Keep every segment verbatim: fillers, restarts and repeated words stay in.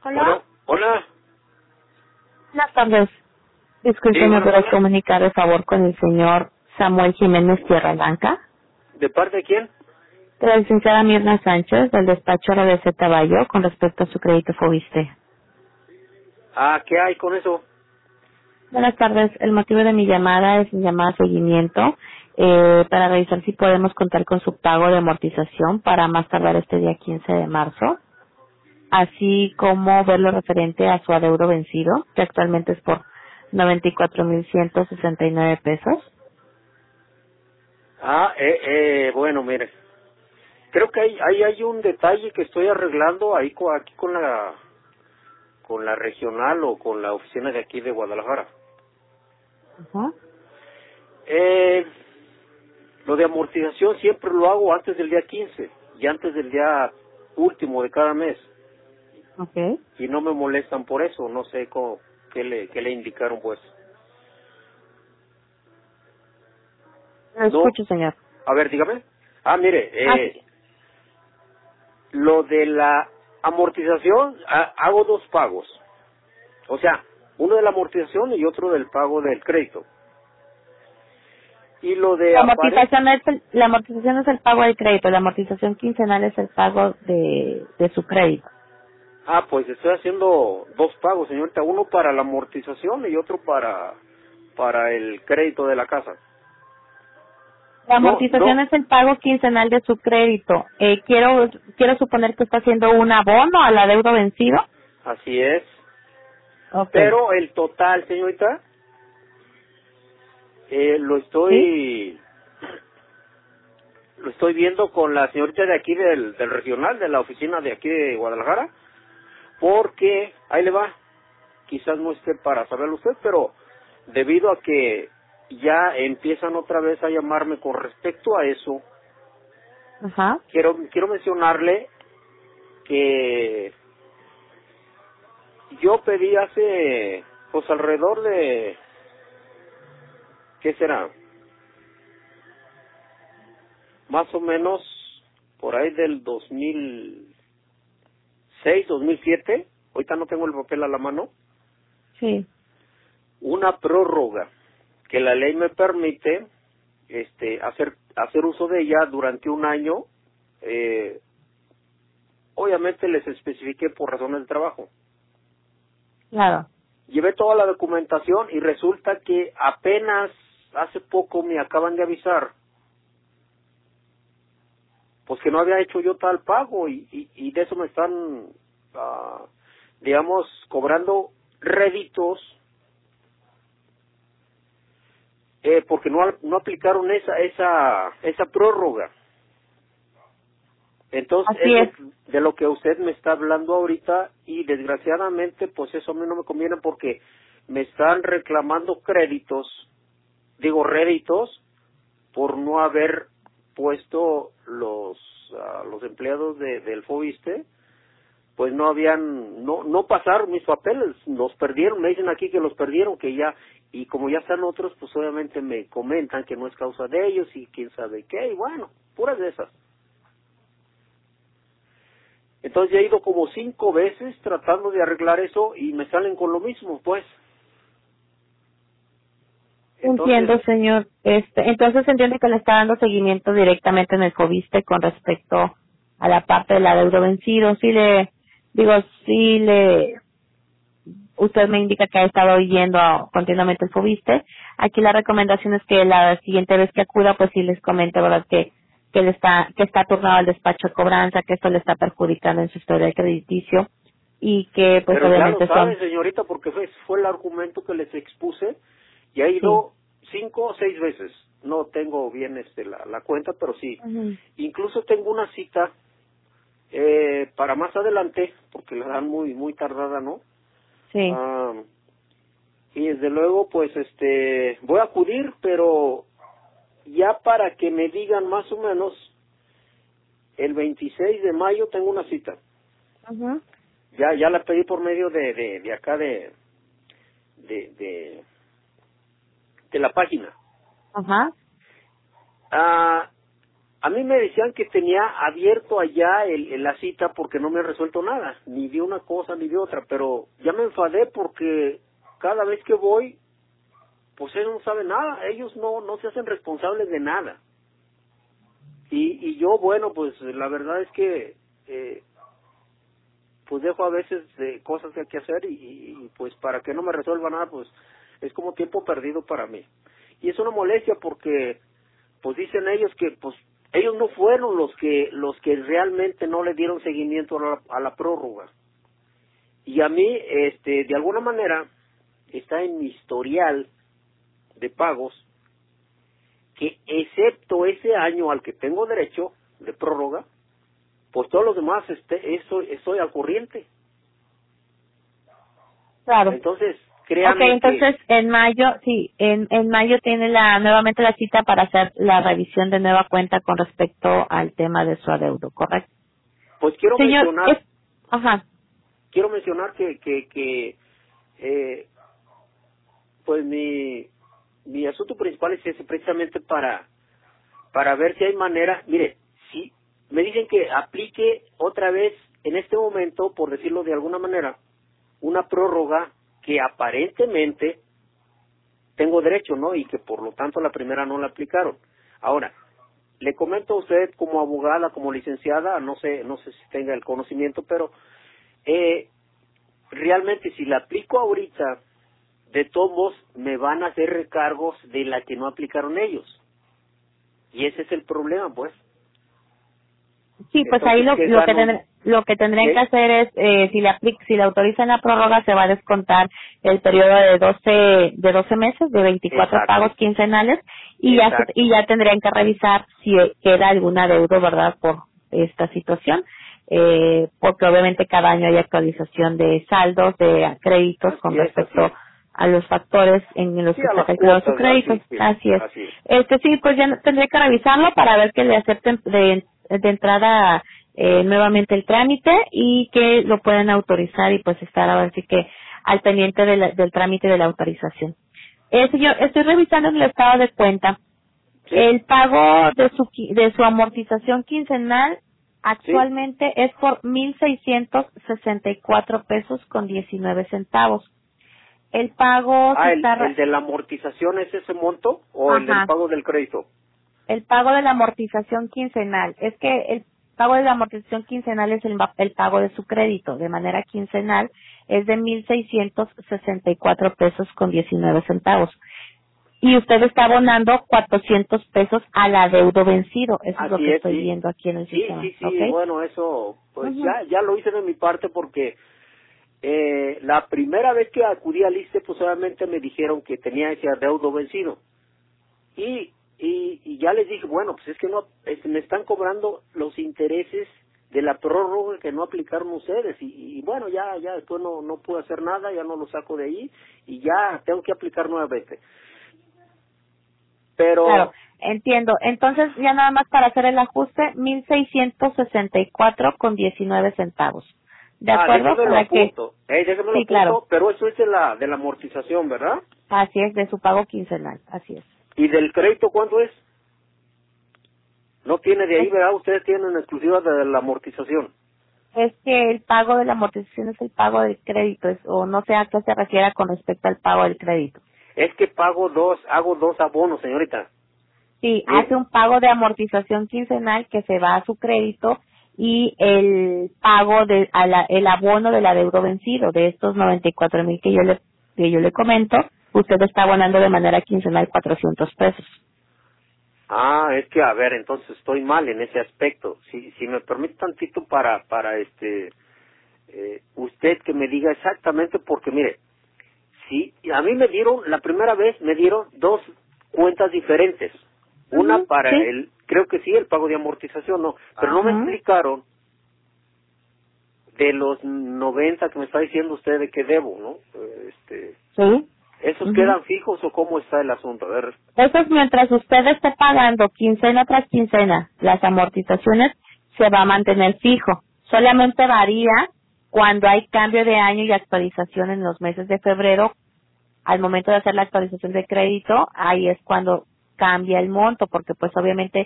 Hola. Hola. Hola. Buenas tardes. Sí, Disculpe, ¿me bueno, podrás hola. comunicar de favor con el señor Samuel Jiménez Tierra Blanca? ¿De parte de quién? De la licenciada Mirna Sánchez, del despacho R B C Bayo, con respecto a su crédito Fobiste. Ah, ¿qué hay con eso? Buenas tardes. El motivo de mi llamada es mi llamada de seguimiento eh, para revisar si podemos contar con su pago de amortización para más tardar este día quince de marzo, así como ver lo referente a su adeudo vencido, que actualmente es por noventa y cuatro mil ciento sesenta y nueve pesos. Ah, eh, eh, bueno, mire. Creo que hay, hay, hay un detalle que estoy arreglando ahí co- aquí con la con la regional o con la oficina de aquí de Guadalajara. Ajá. Eh, lo de amortización siempre lo hago antes del día quince y antes del día último de cada mes. Okay. Y no me molestan por eso, no sé cómo, qué le, qué le indicaron pues. Lo No, escucho, señor. a ver, dígame. Ah, mire, Ah, eh, sí. lo de la amortización, ha- hago dos pagos. O sea, uno de la amortización y otro del pago del crédito. Y lo de La apare... amortización es el, la amortización es el pago del crédito, la amortización quincenal es el pago de, de su crédito. Ah, pues estoy haciendo dos pagos, señorita. Uno para la amortización y otro para para el crédito de la casa. La No, amortización no, es el pago quincenal de su crédito. Eh, quiero quiero suponer que está haciendo un abono a la deuda vencido. así es. Okay. Pero el total, señorita, eh, lo ¿Sí? estoy lo estoy viendo con la señorita de aquí del, del regional, de la oficina de aquí de Guadalajara, porque, ahí le va, quizás no esté para saberlo usted, pero debido a que ya empiezan otra vez a llamarme con respecto a eso, Ajá. quiero quiero mencionarle que yo pedí hace, pues alrededor de, ¿qué será? Más o menos por ahí del dos mil seis, dos mil siete, ahorita no tengo el papel a la mano, Sí. una prórroga que la ley me permite este hacer hacer uso de ella durante un año. eh, obviamente les especifiqué por razones de trabajo. Claro. Llevé toda la documentación y resulta que apenas hace poco me acaban de avisar pues que no había hecho yo tal pago y, y, y de eso me están ah, digamos cobrando réditos eh, porque no no aplicaron esa esa esa prórroga. Entonces Así es es. de, de lo que usted me está hablando ahorita y desgraciadamente pues eso a mí no me conviene porque me están reclamando créditos, digo réditos, por no haber puesto los ah, los empleados de, del Fobiste, pues no habían, no no pasaron mis papeles, los perdieron, me dicen aquí que los perdieron, que ya, y como ya están otros, pues obviamente me comentan que no es causa de ellos y quién sabe qué, y bueno, puras de esas. Entonces ya he ido como cinco veces tratando de arreglar eso y me salen con lo mismo, pues. Entonces, Entiendo, señor. Este, entonces entiende que le está dando seguimiento directamente en el Fobiste con respecto a la parte del adeudo vencido. Sí le, digo, sí le, usted me indica que ha estado yendo a- continuamente el Fobiste. Aquí la recomendación es que la siguiente vez que acuda, pues sí les comente, ¿verdad? Que, que le está, que está turnado al despacho de cobranza, que esto le está perjudicando en su historia de crediticio y que, pues pero ya lo obviamente sabe, son, señorita, porque fue, fue el argumento que les expuse y ha sí. ido cinco o seis veces. No tengo bien este la, la cuenta, pero sí. Ujú. Incluso tengo una cita eh, para más adelante, porque la dan muy muy tardada, ¿no? Sí. Ah, y desde luego, pues, este, voy a acudir, pero ya para que me digan más o menos, el veintiséis de mayo tengo una cita. Ujú. Ya ya la pedí por medio de de, de acá de de, de de la página. Ajá. Ah, a mí me decían que tenía abierto allá el, el- la cita porque no me han resuelto nada, ni de una cosa ni de otra, pero ya me enfadé porque cada vez que voy, pues ellos no saben nada, ellos no no se hacen responsables de nada. Y, y yo, bueno, pues la verdad es que eh, pues dejo a veces eh, cosas que hay que hacer y, y pues para que no me resuelva nada, pues es como tiempo perdido para mí. Y es una molestia porque pues dicen ellos que pues ellos no fueron los que los que realmente no le dieron seguimiento a la, a la prórroga. Y a mí, este, de alguna manera, está en mi historial de pagos que excepto ese año al que tengo derecho de prórroga, pues todos los demás este, eso, estoy al corriente. Claro. Entonces, Ok, créanme entonces que, en mayo, sí, en, en mayo tiene la nuevamente la cita para hacer la revisión de nueva cuenta con respecto al tema de su adeudo, ¿correcto? pues quiero Señor, mencionar, es, ajá, quiero mencionar que, que, que eh, pues mi, mi asunto principal es ese, precisamente para, para ver si hay manera, mire, si me dicen que aplique otra vez en este momento, por decirlo de alguna manera, una prórroga que aparentemente tengo derecho, ¿no? Y que por lo tanto la primera no la aplicaron. Ahora, le comento a usted como abogada, como licenciada, no sé, no sé si tenga el conocimiento, pero eh, realmente si la aplico ahorita, de todos modos me van a hacer recargos de la que no aplicaron ellos. Y ese es el problema, pues. sí, pues ahí Entonces, lo, ¿qué lo que gano? tendré- lo que tendrían que ¿Qué? hacer es, eh, si le apli- si le autorizan la prórroga, se va a descontar el periodo de doce de doce meses, de veinticuatro Exacto, pagos quincenales, y ya se- y exacto. ya tendrían que revisar si queda algún adeudo, ¿verdad?, por esta situación, eh, porque obviamente cada año hay actualización de saldos, de créditos con Así es, así respecto es. a los factores en los Sí, que a está las calculado su cuotas, ¿verdad? crédito. Sí, sí, Así es. así es. Este sí, pues ya tendré que revisarlo para ver que le acepten de, de entrada eh, nuevamente el trámite y que lo puedan autorizar y pues estar ahora sí que al pendiente de la- del trámite de la autorización. Eh, señor, estoy revisando en el estado de cuenta. ¿Sí? El pago de su qui- de su amortización quincenal ¿Sí? actualmente es por mil seiscientos sesenta y cuatro pesos con diecinueve centavos. El pago se Ah, el, está el ra- de la amortización es ese monto o el del ajá, pago del crédito. el pago de la amortización quincenal. Es que el pago de la amortización quincenal es el, ma- el pago de su crédito de manera quincenal, es de mil seiscientos sesenta y cuatro pesos con diecinueve centavos. Y usted está abonando cuatrocientos pesos al adeudo vencido. Eso es lo Así que es, estoy sí. viendo aquí en el Sí, sistema, sí, ¿ok? sí, bueno, eso, pues Ujú. ya ya lo hice de mi parte porque eh, la primera vez que acudí al ISSSTE, pues obviamente me dijeron que tenía ese adeudo vencido. Y, y, y ya les dije, bueno, pues es que no, es- me están cobrando los intereses de la prórroga que no aplicaron ustedes. Y, y bueno, ya ya después no, no pude hacer nada, ya no lo saco de ahí y ya tengo que aplicar nuevamente. Claro, Pero, entiendo. Entonces, ya nada más para hacer el ajuste, mil seiscientos sesenta y cuatro con diecinueve centavos. ¿De ah, acuerdo? déjame lo Para que, apunto, eh, déjame lo sí, claro. apunto, pero eso es de la, de la amortización, ¿verdad? Así es, de su pago quincenal. Así es. ¿Y del crédito cuánto es? No tiene de ahí, Es, ¿verdad? Ustedes tienen exclusiva de la amortización. es que el pago de la amortización es el pago del crédito, es- o no sé a qué se refiera con respecto al pago del crédito. Es que pago dos, hago dos abonos, señorita. Sí, hace Mire, un pago de amortización quincenal que se va a su crédito y el pago de a la- el abono del adeudo vencido de estos noventa y cuatro mil que yo le que yo le comento, usted está abonando de manera quincenal cuatrocientos pesos. ah, es que, a ver, entonces estoy mal en ese aspecto. Si, si me permite tantito para, para este, eh, usted que me diga exactamente, porque mire, si a mí me dieron, la primera vez me dieron dos cuentas diferentes. Una Ujú, para sí. el, creo que sí, el pago de amortización, no, pero no me Ajá. explicaron de los noventa que me está diciendo usted de que debo, ¿no? Eh, Este, Sí. ¿esos Ujú. quedan fijos o cómo está el asunto? A ver, Eso es mientras usted esté pagando quincena tras quincena las amortizaciones, se va a mantener fijo. Solamente varía cuando hay cambio de año y actualización en los meses de febrero. Al momento de hacer la actualización de crédito, ahí es cuando cambia el monto, porque pues obviamente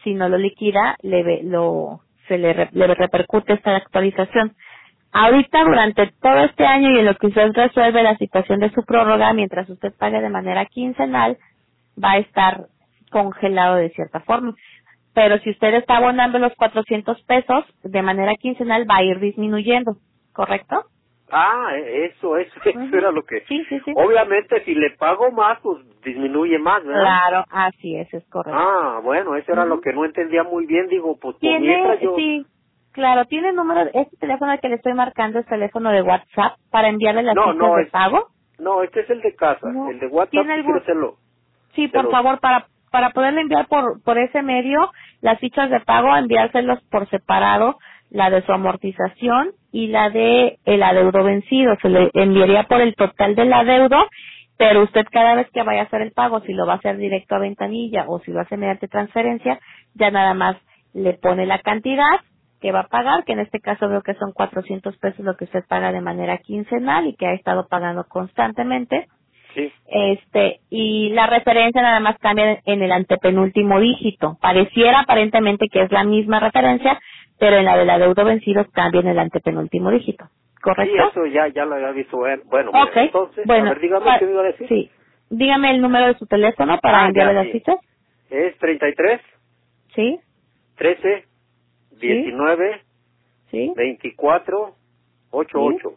si no lo liquida, le ve, lo se le, re, le repercute esta actualización. Ahorita, durante todo este año y en lo que usted resuelve la situación de su prórroga, mientras usted pague de manera quincenal, va a estar congelado de cierta forma. Pero si usted está abonando los cuatrocientos pesos, de manera quincenal va a ir disminuyendo, ¿correcto? Ah, eso, eso, eso uh-huh. era lo que... Sí, sí, sí. Obviamente, si le pago más, pues disminuye más, ¿verdad? Claro, así es, es correcto. Ah, bueno, eso era uh-huh. lo que no entendía muy bien, digo, pues por mientras yo... Sí, claro, tiene el número, este teléfono al que le estoy marcando es teléfono de WhatsApp para enviarle las no, citas no, de es, pago. No, este es el de casa, no. el de WhatsApp, ¿Tiene si algún... quiero hacerlo. Sí, por favor, para para poderle enviar por por ese medio las fichas de pago, enviárselos por separado, la de su amortización y la de el adeudo vencido. Se le enviaría por el total del adeudo, pero usted cada vez que vaya a hacer el pago, si lo va a hacer directo a ventanilla o si lo hace mediante transferencia, ya nada más le pone la cantidad que va a pagar, que en este caso veo que son cuatrocientos pesos lo que usted paga de manera quincenal y que ha estado pagando constantemente. Sí. Este, y la referencia nada más cambia en el antepenúltimo dígito. Pareciera aparentemente que es la misma referencia, pero en la del adeudo vencido cambia en el antepenúltimo dígito. ¿Correcto? Sí, eso ya, ya lo había visto. Bueno, okay. entonces, bueno, a ver, dígame pa- qué me iba a decir. Sí. Dígame el número de su teléfono para ah, enviarle ya, las sí. citas. Es treinta y tres. Sí. trece. diecinueve. Sí. veinticuatro. ochenta y ocho.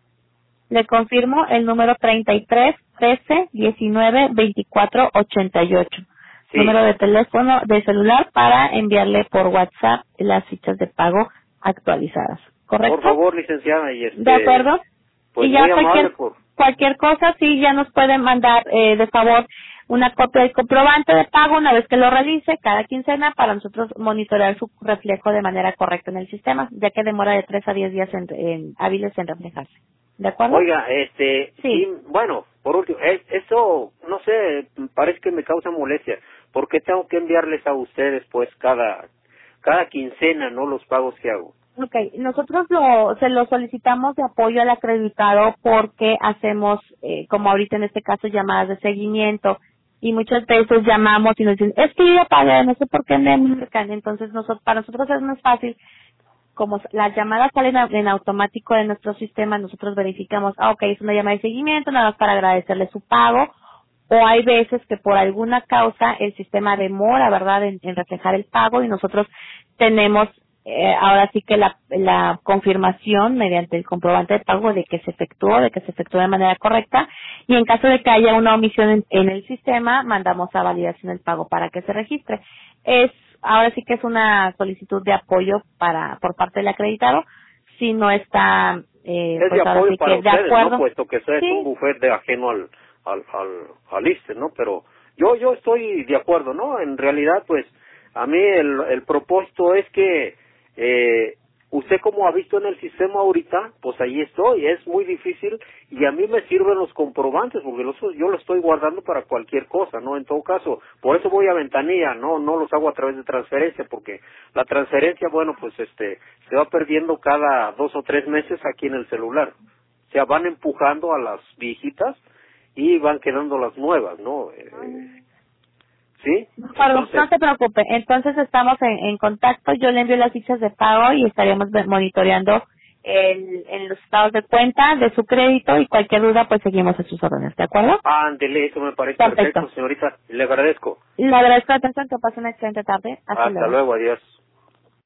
Le confirmo el número treinta y tres, trece, diecinueve, veinticuatro, ochenta y ocho. Sí. Número de teléfono de celular para enviarle por WhatsApp las fichas de pago actualizadas. ¿Correcto? Por favor, licenciada. Y este, ¿De acuerdo? Pues y ya muy cualquier, amable por... cualquier cosa, sí, ya nos pueden mandar, eh, de favor, una copia del comprobante de pago una vez que lo realice cada quincena para nosotros monitorear su reflejo de manera correcta en el sistema, ya que demora de tres a diez días en, en, hábiles en reflejarse. ¿De acuerdo? Oiga, este, sí. Y, bueno, por último, es, eso, no sé, parece que me causa molestia. ¿Por qué tengo que enviarles a ustedes, pues, cada, cada quincena, no los pagos que hago? Okay, nosotros lo, se lo solicitamos de apoyo al acreditado porque hacemos, eh, como ahorita en este caso, llamadas de seguimiento y muchas veces llamamos y nos dicen, es que yo ya pagué, no sé por qué me marcan. Entonces, nosotros, para nosotros es más fácil, como las llamadas salen en automático de nuestro sistema, nosotros verificamos, ah, ok, es una llamada de seguimiento, nada más para agradecerle su pago, o hay veces que por alguna causa el sistema demora, ¿verdad?, en, en reflejar el pago y nosotros tenemos eh, ahora sí que la, la confirmación mediante el comprobante de pago de que se efectuó, de que se efectuó de manera correcta, y en caso de que haya una omisión en, en el sistema, mandamos a validación el pago para que se registre. Es ahora sí que es una solicitud de apoyo para por parte del acreditado, si no está eh, es pues de ahora apoyo sí para que ustedes, de acuerdo, ¿no? Puesto que sea sí. un bufete de ajeno al al al al I S S S T E, ¿no? Pero yo yo estoy de acuerdo, ¿no? En realidad, pues a mí el el propósito es que eh usted, como ha visto en el sistema ahorita, pues ahí estoy, es muy difícil y a mí me sirven los comprobantes porque los, yo los estoy guardando para cualquier cosa, ¿no? En todo caso, por eso voy a ventanilla, no no los hago a través de transferencia porque la transferencia, bueno, pues este se va perdiendo cada dos o tres meses aquí en el celular. O sea, van empujando a las viejitas y van quedando las nuevas, ¿no? Eh, ¿Sí? Entonces, no se preocupe, entonces estamos en, en contacto, yo le envío las fichas de pago y estaremos monitoreando el, en los estados de cuenta de su crédito y cualquier duda pues seguimos a sus órdenes, ¿de acuerdo? Ándele, eso me parece perfecto, perfecto señorita, le agradezco. Le agradezco la atención, que pase una excelente tarde. Hasta, Hasta luego. luego, adiós.